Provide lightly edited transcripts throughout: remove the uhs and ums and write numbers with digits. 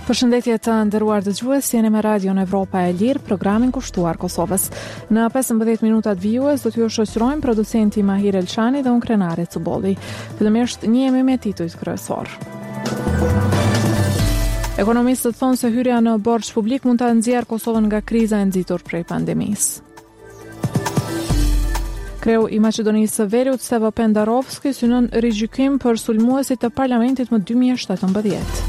Përshëndetje të nderuar dëgjues, jeni me Radion Evropa e Lirë, programin kushtuar Kosovës. Në 15 minutat vijues do t'ju shoqërojmë producenti Mahir Elçani dhe unë Krenare Cubolli. Fillimisht njihemi me titujt kryesor. Ekonomistët thonë se hyrja në borxh publik mund ta nxjerrë Kosovën nga kriza e nxitur prej pandemisë. Kreu i Maqedonisë së Veriut Stevo Pendarovski synon rigjykim për sulmuesit të parlamentit më 2017.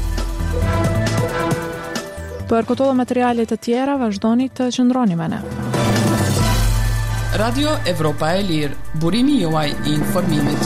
Për këto dhe materialet të tjera, vazhdoni të qëndroni me ne. Radio Evropa e Lirë, burimi juaj i informimit.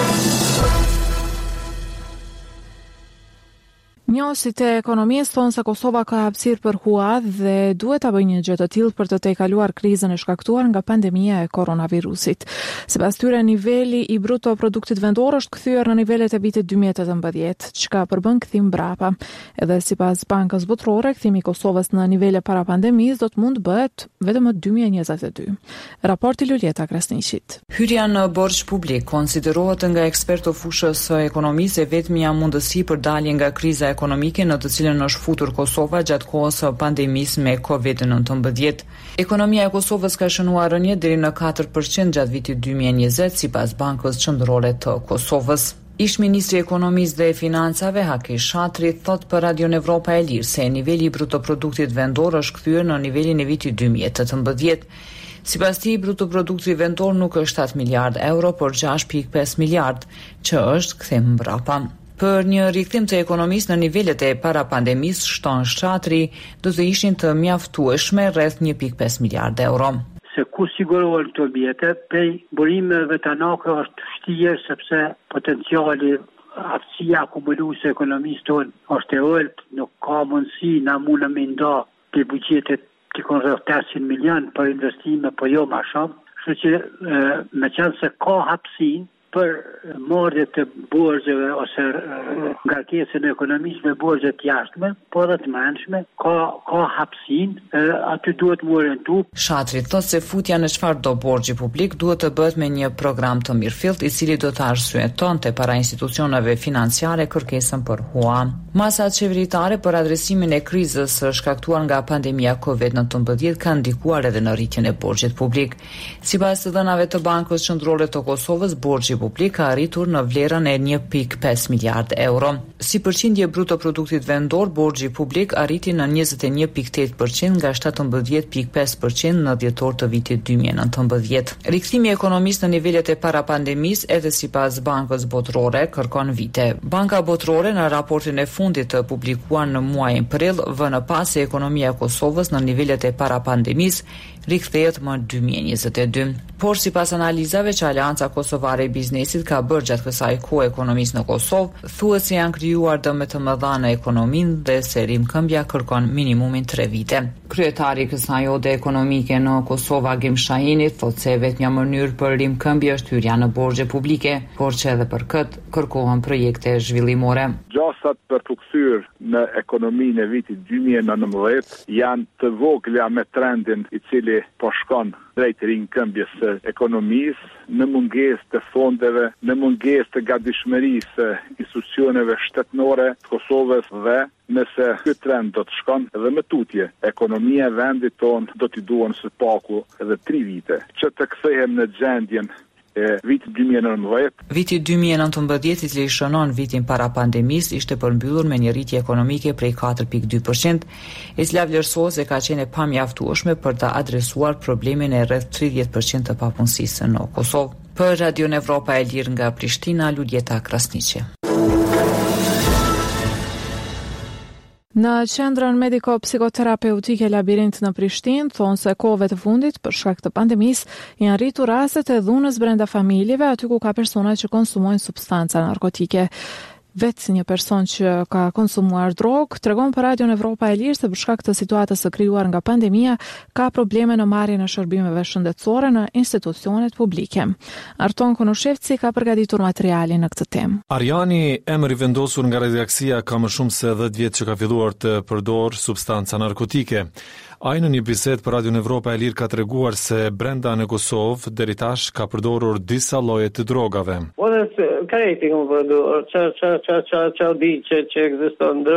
Njohësit e ekonomisë thonë se Kosova ka hapësirë për huad dhe duhet ta bëjë një gjë të tillë për të tejkaluar krizën e shkaktuar nga pandemia e koronavirusit. Sipas tyre, niveli i bruto produktit vendor është kthyer në nivelet e vitit 2018, çka përbën kthim mbrapa. Edhe sipas Bankës Botërore, kthimi i Kosovës në nivele para pandemisë do të mund bëhet vetëm në 2022. Raporti Luljeta Krasniqit. Hyrja në borxh publik konsiderohet nga ekspertë fushës së ekonomisë vetmja mundësi për dalje nga kriza ekonomike në të cilën është futur Kosova gjatë kohës së pandemisë me COVID-19. Ekonomia e Kosovës ka shënuar rënje deri në 4% gjatë vitit 2020 sipas Bankës Qendrore të Kosovës. Ish-ministri i ekonomisë dhe financave Haki Shatri thot për Radion Evropa e Lirë se niveli i brutoproduktit vendor është kthyer në nivelin e vitit 2018. Sipas tij, brutoprodukti vendor nuk është 7 miliard euro, por 6.5 miliard, që është kthim mbrapa. Për një rikthim të ekonomisë në nivelet e para pandemisë, shton Shatri, do të ishin të mjaftueshme rreth 1.5 miliard euro. Se ku sigurohen këto mjete, prej burimeve të anakë është vështirë sepse potenciali aftësia akumuluese e ekonomisë tonë është e ulët, nuk ka mundësi na mundë me nda të buxhetet të rreth 800 milion për investime, po jo më shumë. Kështu që me qenë se ka hapësinë për marrje të borxheve ose ngarkesën e ekonomisë me borxhe të jashtme, po edhe të mençme, ka hapësinë, aty duhet më orientu. Shatri thotë se futja në çfarë do borxhi publik duhet të bëhet me një program të mirëfillt i cili do të arsyetonte para institucioneve financiare kërkesën për hua. Masat qeveritare për adresimin e krizës së shkaktuar nga pandemia COVID-19 kanë ndikuar edhe në rritjen e borxhit publik. Sipas të dhënave të Bankës Qendrore të Kosovës, borxhi publik ka arritur në vlerën e 1.5 miliard euro. Si përqindje bruto produktit vendor, borxhi publik arriti në 21.8% nga 17.5% në dhjetor të vitit 2019. Rikthimi i ekonomisë në nivelet e para pandemisë edhe sipas Bankës Botërore kërkon vite. Banka Botërore në raportin e fundit të publikuar në muajin prill vënë pas se ekonomia e Kosovës në nivelet e para pandemisë rikthehet më 2022. Por sipas analizave që Aleanca Kosovare e Biznesit ka bërë gjatë kësaj kohe ekonomisë në Kosovë, thuhet se janë krijuar dëme të mëdha në ekonominë dhe se rimkëmbja kërkon minimumin 3 vite. Kryetari i kësaj ode ekonomike në Kosovë, Agim Shahini, thotë se vetmja mënyrë për rimkëmbje është hyrja në borxhe publike, por që edhe për këtë kërkohen projekte zhvillimore. Gjasat për të kthyer në ekonominë e vitit 2019 janë të vogla me trendin i cili po shkon drejt ringkëmbjes së ekonomisë, në mungesë të fondeve, në mungesë të gatishmërisë së institucioneve shtetërore të Kosovës dhe nëse ky trend do të shkon edhe më tutje, ekonomia e vendit tonë do t'i duan së paku edhe 3 vite që të kthehem në gjendjen vitit 2019. Viti 2019, i cili shënon vitin para pandemisë, ishte përmbyllur me një rritje ekonomike prej 4.2%, e cila vlerësohet se ka qenë e pamjaftueshme për ta adresuar problemin e rreth 30% të papunësisë në Kosovë. Për Radion Evropa e Lirë nga Prishtina, Luljeta Krasniqi. Në qendrën mediko-psikoterapeutike Labirint në Prishtinë thonë se kohëve të fundit për shkak të pandemisë janë rritur rastet e dhunës brenda familjeve aty ku ka persona që konsumojnë substanca narkotike. Vetë një person që ka konsumuar drogë tregon për Radion Evropa e Lirë se për shkak të situatës së krijuar nga pandemia ka probleme në marrjen e shërbimeve shëndetësore në institucionet publike. Arton Konushevci ka përgatitur materialin në këtë temë. Arjani, emër i vendosur nga redaksia, ka më shumë se 10 vjet që ka filluar të përdor substanca narkotike. Ai në një bisedë për Radion Evropa e Lirë ka treguar se brenda në Kosovë deri tash ka përdorur disa lloje të drogave. Krejti këmë përdor, që di që ekziston drogë,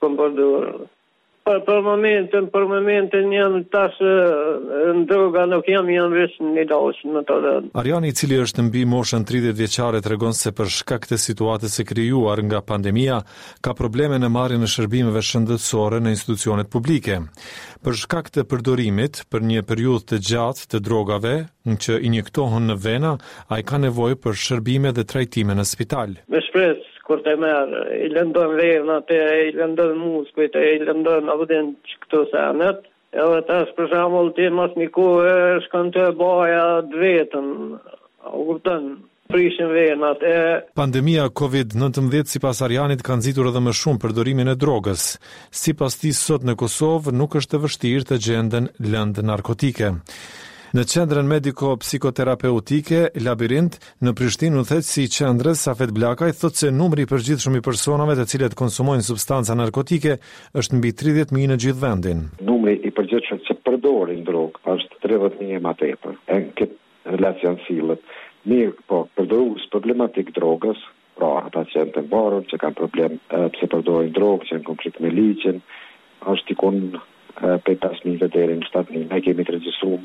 kom përdorur. Për momentin janë tash në droga nuk janë veç një lashë në të dhe. Arjani, i cili është mbi moshën 30 vjeçare, tregon se për shkak të situatës së krijuar nga pandemia, ka probleme në marrjen e shërbimeve shëndetësore në institucionet publike. Për shkak të përdorimit për një periudhë të gjatë të drogave, që injektohen në vena, ai ka nevojë për shërbime dhe trajtime në spital. Me shpresë kur të merë, i lëndon venat, i lëndon muskujt, i lëndon avudin këto senet, edhe tash për shembull ti mos një kohë shkon të baja vetëm, kupton, prishin venat. Pandemia COVID-19 sipas Arjanit ka nxitur edhe më shumë përdorimin e drogës. Sipas tij, sot në Kosovë nuk është e vështirë të gjenden lëndë narkotike. Në qendrën mediko-psikoterapeutike Labirint në Prishtinë, udhëheqësi i qendrës Safet Blakaj thotë se numri i përgjithshëm i personave të cilët konsumojnë substanca narkotike është mbi 30.000 në gjithë vendin. Numri i përgjithshëm që përdorin drogë është 30.000 më tepër. Këtë relacion sillet. Mirë, po përdorues problematik drogës, pra ata që janë të mbarur, që kanë problem pse përdorin drogë, që janë konflikt me ligjin, është ikon pe 5.000 deri në 7.000. Ne kemi të regjistruar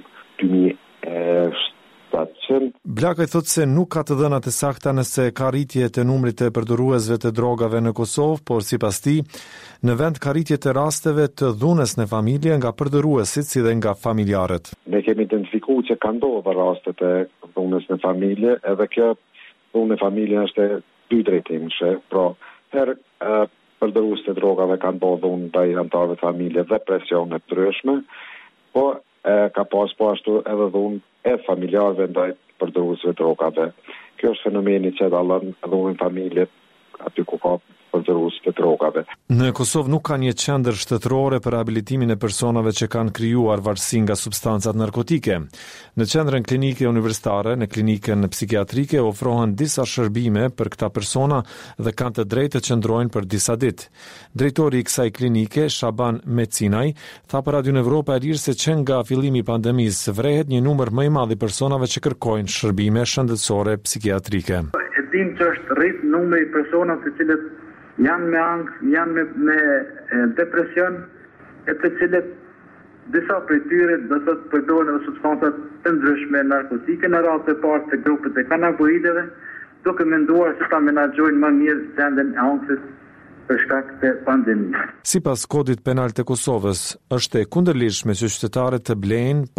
2.700. Blakaj thotë se nuk ka të dhëna të sakta nëse ka rritje të numrit të përdoruesve të drogave në Kosovë, por sipas tij, në vend ka rritje të rasteve të dhunës në familje nga përdoruesit si dhe nga familjarët. Ne kemi identifikuar që ka ndodhur raste të dhunës në familje, edhe kjo dhunë në familje është e dy drejtimshme, pra herë përdoruesit të drogave kanë bërë dhunë ndaj anëtarëve të familje dhe presione të ndryshme, po ka pas po ashtu edhe dhunë e familjarëve ndaj përdoruesve të drogave. Kjo është fenomeni që dallon dhunën familje aty ku ka përdorues të drogave. Në Kosovë nuk ka një qendër shtetërore për rehabilitimin e personave që kanë krijuar varësi nga substancat narkotike. Në qendrën klinike universitare, në klinikën psikiatrike ofrohen disa shërbime për këta persona dhe kanë të drejtë të qëndrojnë për disa ditë. Drejtori i kësaj klinike, Shaban Mecinaj, tha për Radio Evropa e Lirë se që nga fillimi i pandemisë vrehet një numër më i madh i personave që kërkojnë shërbime shëndetësore psikiatrike. E dim që është rrit numri i personave të cilët janë me angst, janë me depresion, e të cilët disa prej tyre do të përdorin substancat të ndryshme narkotike në radhë të parë të grupet e kanabinoideve, duke menduar se ta menaxhojnë më mirë gjendjen e anksit për shkak të pandemisë. Sipas kodit penal të Kosovës, është e kundërligjshme që qytetarët të blejnë